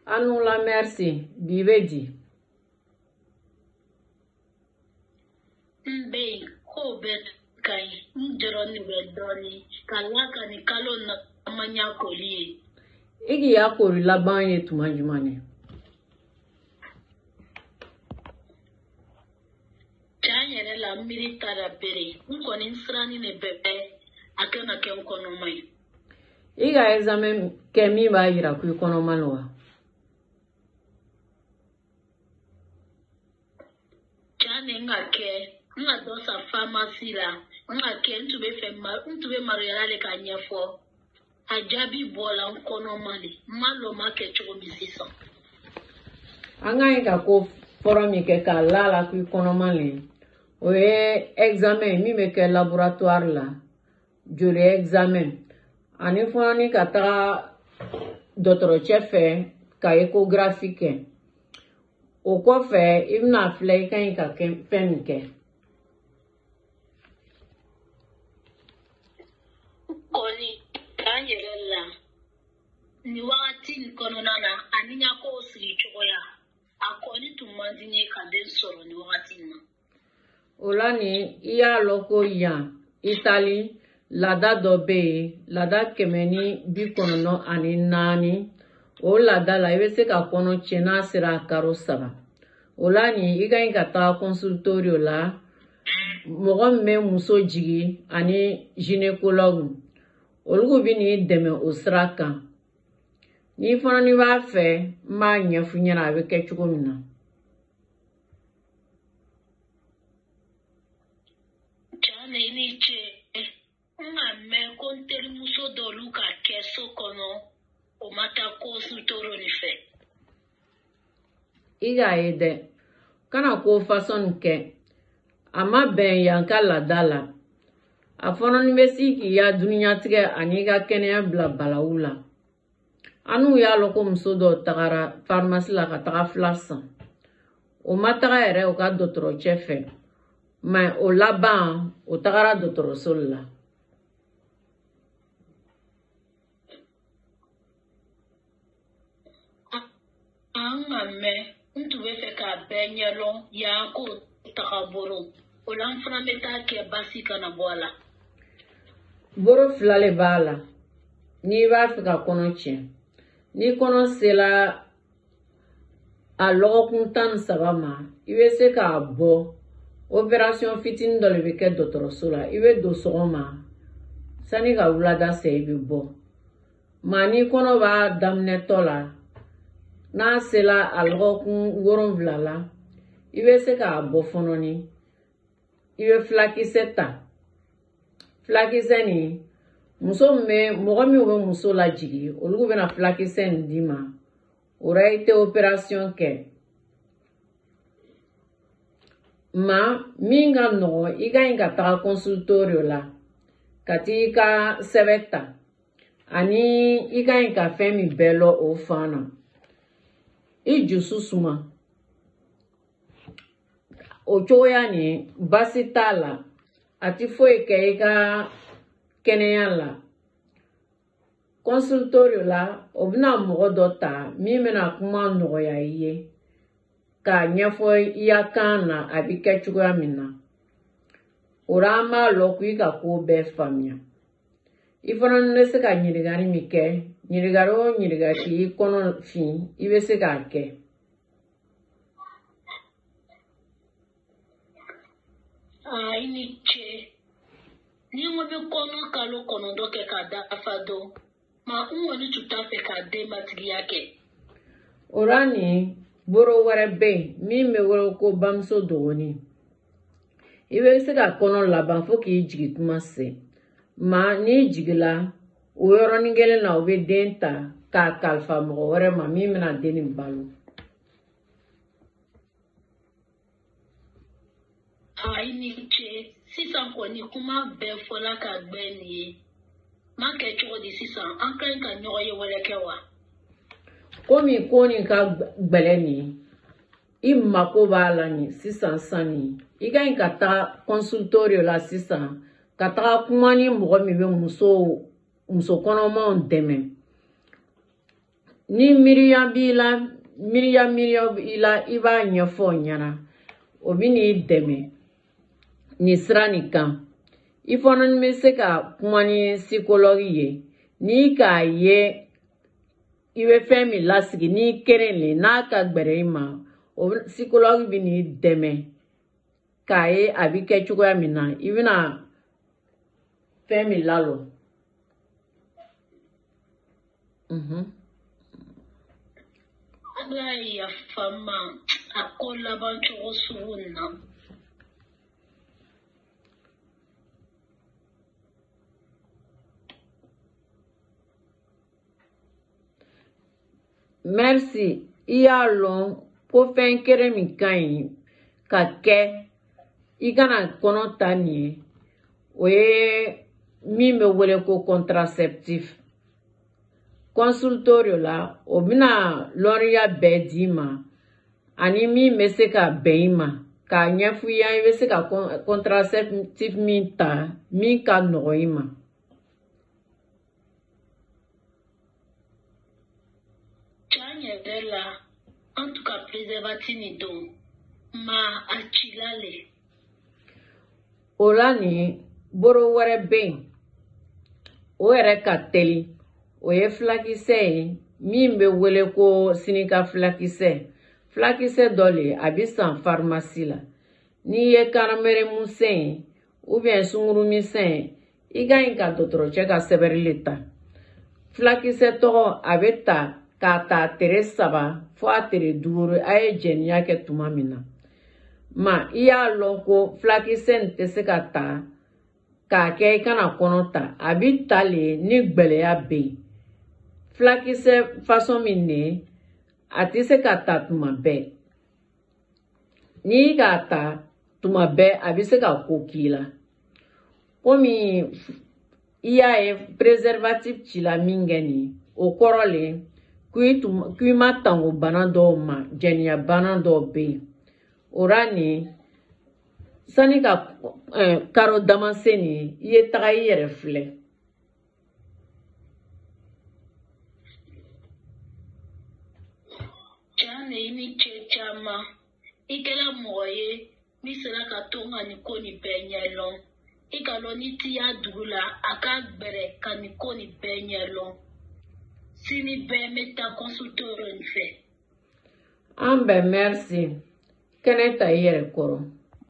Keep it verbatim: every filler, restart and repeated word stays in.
Anu la merci, biveji. Mbe, hobe kai, ndero ni wedoni, kalaka ni kalo na manya kolie. Igi ya kori labanye tumanjumane. Chanyere la militara bere, unko ni nsrani ne bebe, akena ke unkono mai. Iga examen kemi ba yira ku kono manwa. Chane ngake, nga dosa pharmacy la, ngake ntube fe ma, ntube mariala le kanyefo. Ajabi bola unkono mali, malo make choko bisisa. Anga inga ko forum ke ka lala ku kono mali. Oye examen mi me ke laboratoire la. Jure examen. Ani foni kata docteur chefe ka échographie ke. O ko fe ibna flay kan ka fem ke. Koni kanyere la. Ni wakati nikono nana aninya ko osiri chokoya. Akoni tumandinye kanden soro ni wakati na. Olani iya loko ya Italy lada dobe lada kemeni bikono ani nani o lada la ibe se ka kono chena sira karo saba. Olani iga inga ta consultorio la mogo me muso jigi ani gynécologue. Olugu bini deme osraka. Ni fana ni ba fe ma nyafu nyana abe ke chuko mina. Chane ni che nga me konteri muso dolu ka keso kono o mata consultoro ni fe. Iga ede kana ko fason ke ama ben yanka la dala. Afono ni besi ki ya dunya tige aniga kene ya bla balawula. Anu ya loko muso do tagara pharmacie la ka taga flasa. O mataga ere o ka docteur chefe. Ma o laban o tagara docteur solla. Anga me ntube fe ka benyelo ya ko takaboro. Olam fana meta ke basi kana bola. Boro flale bala. Ni ba fe ka kono che. Ni kono sela a logo kuntan sabama. Iwe se ka bo. Opération fitin dole be ke docteur sola. Iwe do sogoma. Sani ka wulada se ibe bo. Mani kono ba damne tola. Na sela a logo kun woron vlala. Iwe se ka bo fononi. Iwe flakise ta. Flakise ni. Muso me, mogo mi ube muso la jigi. Olugu bena flakise ndima. Ora ite opération ke. Ma, minga no, iga inga taga consultorio la. Kati ika sebeta. Ani iga inga femi belo o fana. Iju susuma. Ochoya ni basitala. Ati foi ke ika keneya la. Consultorio la, obna mogo dota, mi mena kuma nogo ya iye. Ka nyefo iya kana abike chukwa mina. Urama loku ika kube famya. Ifana nese ka nyirigani mike, nyirigaro nyirigati ikono fin, iwe se ka ke. Ah, ini che. Ni ngobe kono kalo kono doke ka dafado. Ma unwo ni tutafe ka de matigi yake. Orani, boro ware be, mi me woro ko bamso dogoni. Iwe se ka kono laban fo ki jigituma se. Ma ni jigila, uyoro ningele na ube denta ka kalfa mo ware ma mi mena deni balu. Ah, ini che. Sisan koni kuma be fola ka gbe ni. Ma ke choko di sisan, anka inka nyoye ye wale kewa. Komi koni ka gbele ni. Imma ko bala ni sisan sani. Iga inka ta consultorio la sisan. Ka ta kumani mogo mi be muso muso kono ma on deme. ni Miriam bila Miriam Miriam ila iba nyafo nyana obini deme ni srani kan ifonon me se ka kumani psychologue ye ni ka ye iwe femi lasigi ni kerenle na ka gbere ma o psychologue bi ni deme ka ye abi ke chuko ya mina ibina femi lalo mhm ala ya fama akola bantu osuna. Merci. Iya long ko fen kere mi kan ka ke i kana kono tani oye mi me wele ko contraceptif consultorio la obina loria bedima ani mi me se ka beima ka nyafu ya i se ka contraceptif mi ta mi ka noima. En tout cas, préservatif ni don ma achilale. Olani boro ware ben o ere kateli o ye flakise min be wele ko sinika flakise flakise dole abisan pharmacie la ni ye karamere musen ou bien sunguru misen iga inka dotoro che ka seberilita flakise to abeta kata tere saba fo a tere duuru aye jeniya ke tuma mina ma iya lonko flakisen te se ka ta ka ke kana kono ta abi tale ni gbeleya be flakise façon min ne ati se ka ta tuma be ni ka ta tuma be abi se ka ko kila komi iya e preservatif chila mingeni o korole kui ma tango bana do ma jeniya bana do be orani sani ka eh, karo damaseni iye taga i yere fle jane ini chechama ikela moye misela ka tonga ni koni benyelo ikalo ni tia dula aka gbere ka ni koni benyelo sini be meta consulteur en fait ambe merci keneta yere koro